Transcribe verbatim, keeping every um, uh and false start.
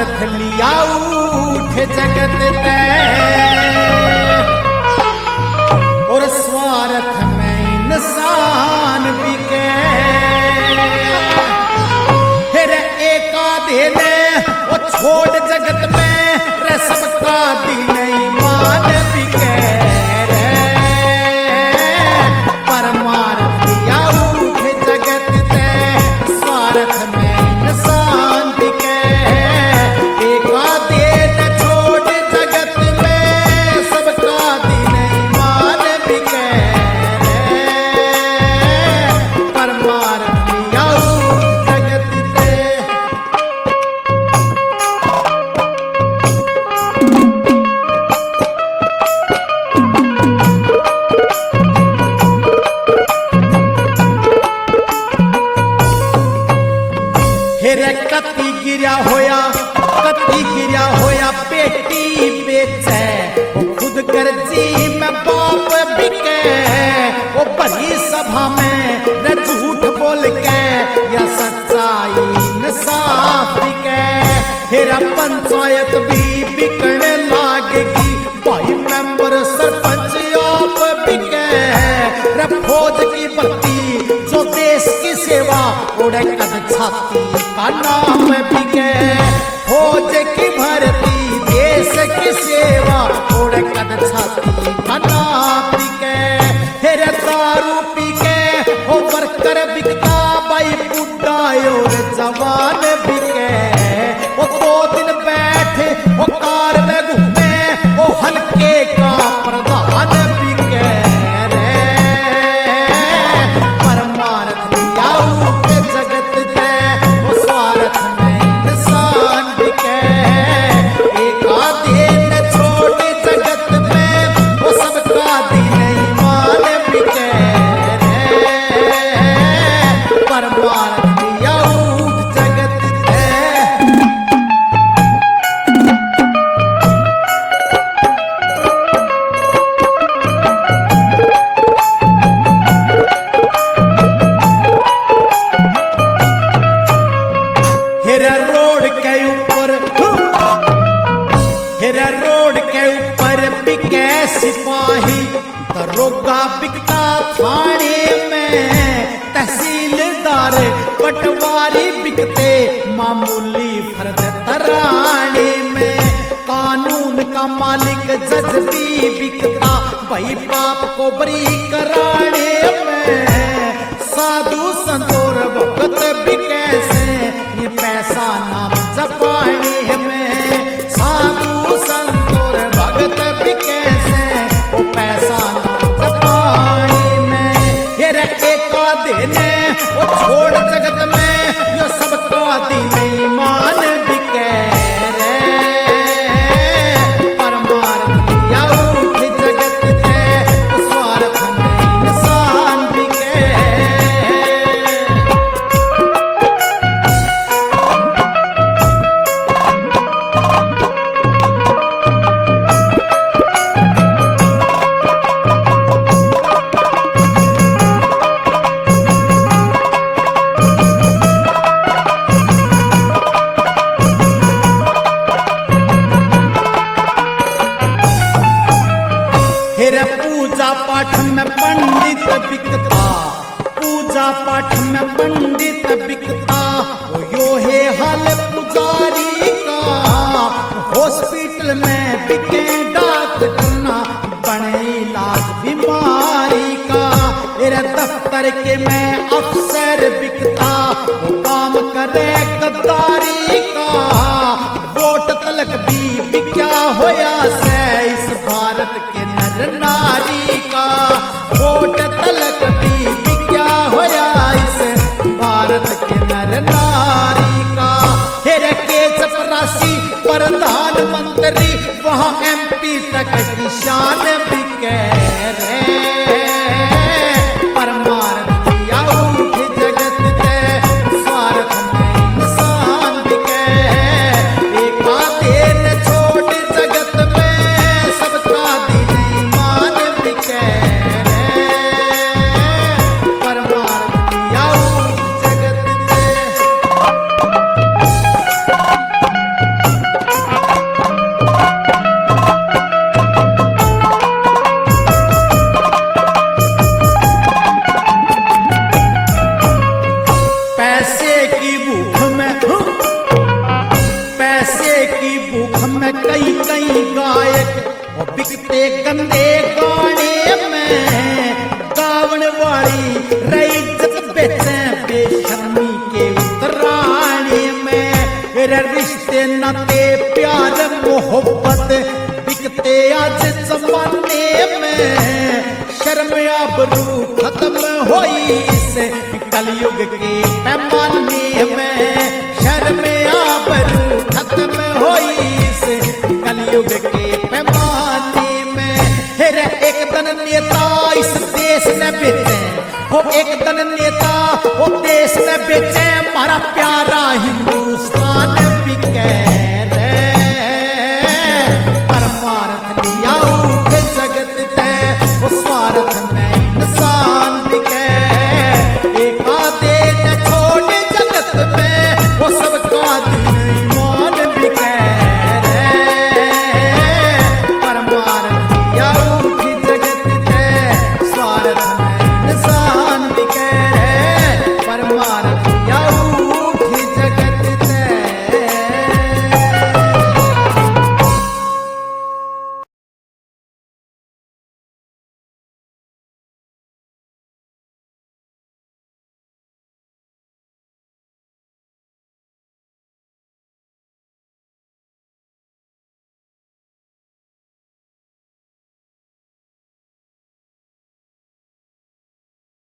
स्वार्थ लिया उठ जगत में और स्वार्थ में इंसान बिके। फिर एक आधे ने वो छोड़ जगत में रे सबका दिल ईमान बिके। परमार्थ लिया उठ जगत में स्वार्थ में इंसान बिके। एक आधे ने छोड़ जगत में सबका दिल ईमान बिके। परमार्थ लिया उठ जगत में। कति गिरा होया कति गिरा होया बेटी बेचे वो खुद गर्जी में बाप बिके। वो बड़ी सभा में न झूठ बोल के या सच्चाई इंसाफ बिके। फिर पंचायत भी बिकने लागेगी भाई मेंबर सरपंच आप बिके। फौज की बत्ती जो देश की सेवा उड़े कद छाती का नाम बिके। फौज की भर्ती देश की सेवा उड़े कद छाती का नाम बिके। फिर दारू पी के वो वर्कर बिकता भाई बुढ़ा और जवान बिके। वो दो दिन बैठे वो कार में घूमे वो हल्के का प्रधान बिके। सिपाही दरोगा बिकता थाने में। तहसीलदार पटवारी बिकते मामूली फर्द तराने में। कानून का मालिक जज भी बिकता भाई पाप को बरी कराने में। साधु संतोर भगत बिके से ये पैसा नाम जपाने में। साधु संतोर भगत बिके वो पैसा जपाने में। ये रखे का देने वो छोड़ जगत में यो सबका दिन ईमान बिके रे। परमार्थ लिया उठ जगत में स्वार्थ में इंसान बिके। पूजा पाठ में पंडित बिकता पूजा पाठ में पंडित बिकता। यो है हाल पुजारी का हॉस्पिटल में बिके डॉक्टर ना बने इलाज बीमारी का। मेरे दफ्तर के में अफसर बिकता वो काम करे गद्दारी का। वोट तलक भी बिका होया से इस भारत के नर नारी का। वोट तलक भी बिका होया इस भारत के नर नारी का। फिर के चपरासी प्रधानमंत्री वहाँ एमपी तक निशान बिके रे। परमार्थ लिया उठ जगत में स्वार्थ में इंसान गंदे गाने में गावन वाली रही इज्जत बेचे बेशर्मी के उतराने में। मेरे रिश्ते नाते प्यार मोहब्बत बिकते आज जमाने में। शर्म आबरू खत्म होई इस कलयुग के पैमाने में। शर्म आबरू खत्म होई इस कलयुग के पैमाने में। फिर एक दिन नेता इस देश ने बेचे, वो एक दिन नेता वो देश ने बेचे हमारा प्यारा हिंदुस्तान।